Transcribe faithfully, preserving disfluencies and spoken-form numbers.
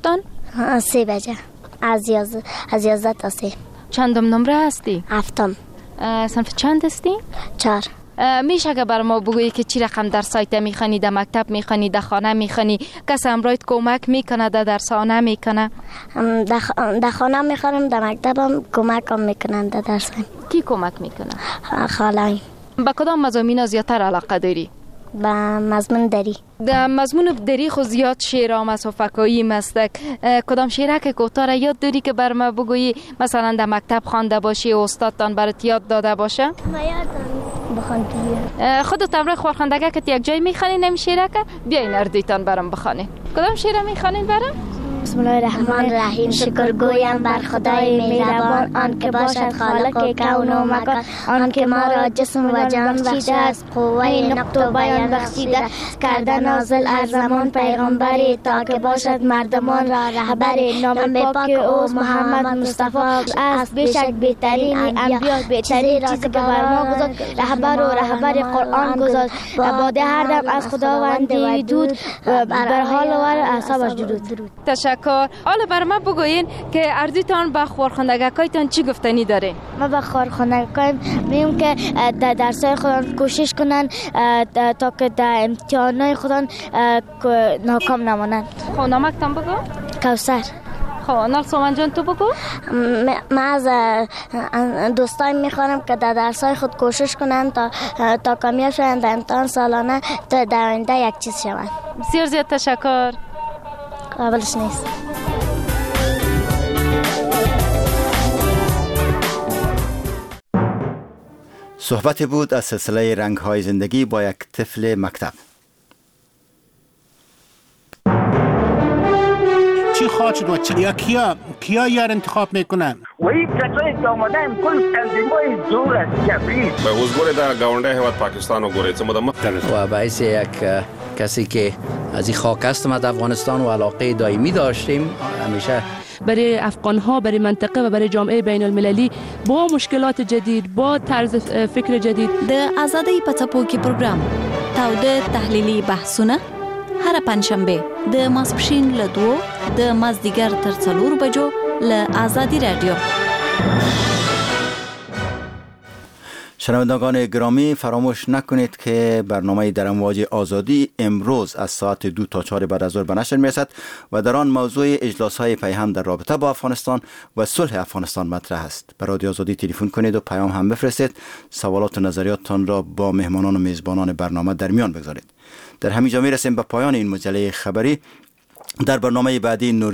صبحتان؟ سه بجه از یازده از یازده تا سه. چندم نمره هستی؟ هفتم. صنف چند هستی؟ چهار. میشه که بر ما بگویی که چی رقم در سایت میخوانی، در مکتب میخوانی، در خانه میخوانی، کس همراهت کمک میکنه، در درسانه میکنه؟ در خانه میخوانم، در مکتبم کمک هم میکنن در درسم. کی کمک میکنه؟ خاله‌ام. با کدام مضامین زیادتر علاقه داری؟ با مضمون دری. در مضمون دری خو زیاد شعرام است و فکایی مستک. کدام شعره که کوتاه یاد داری که بر ما بگویی مثلا در مکتب خوانده باشی و استادتان برات یاد داده باشه؟ ما یادم بخوان. خودت امروز خواندگی که یک جای میخوانی نمی شعره که بیاین اردویتان برام بخوانی. کدام شعره میخوانین برام؟ بسم الله الرحمن الرحیم. شکر گویم بر خدای مهربان، آن که باشد خالق کون و مکان، آن که ما را جسم و جان بخشیده است، قوه نقط و بیان بخشیده، کرده نازل از زمان پیغمبری تا که باشد مردمان را رهبری. نام پاک او محمد مصطفی است، بیشک بهترین انبیا، بهترین چیزی که بر ما گذاشت، رهبر و رهبر قرآن گذاشت. باده هر دم از خداوندی دود، بر حال و اعصابش درود. تشکر. حالا بر ما بگوین که اردویتان با خورخوندگاکایتان چی گفتنی داره؟ ما با خورخوندگاکایم میگم که در درسای خودان کوشش کنن تا که در امتحانای خودان ناکام نمانند. خب نامکتان بگو. کوثر. خب نال سومن جان تو بگو. من از دوستایم میخوانم که در درسای خود کوشش کنن تا تا کامیاب شوند در امتحان سالانه، تا در آینده یک چیز شوند. بسیار زیاد تشکر. قابلش نیست. صحبت بود از سلسله رنگ‌های زندگی با یک طفل مکتب. چی خواهد شد و چی؟ یا کیا کیا یار انتخاب میکنن؟ و این کسایی که آمدن کل تنظیمای زور است جبری. به حضور در گاونده هیواد پاکستان و گوریت مدام و باعث یک کسی که از این خاک هستم از افغانستان و علاقه دائمی داشتیم همیشه برای افغان ها، برای منطقه و برای جامعه بین المللی با مشکلات جدید، با طرز فکر جدید. د آزادۍ په څپو کې پروګرام تاوده تحلیلي بحثونه هر پنځشنبه د ماسپښین له دوو د مازدیګر تر څلورو بجو له آزادی رادیو. شنوندگان گرامی، فراموش نکنید که برنامه در امواج آزادی امروز از ساعت دو تا چهار بعد از ظهر به نشر میرسد و در آن موضوع اجلاس های پیهم در رابطه با افغانستان و صلح افغانستان مطرح است. به رادیو آزادی تلفن کنید و پیام هم بفرستید. سوالات و نظریاتتان را با مهمانان و میزبانان برنامه در میان بگذارید. در همین جا میرسیم به پایان این مجله خبری. در برنامه بعدی نور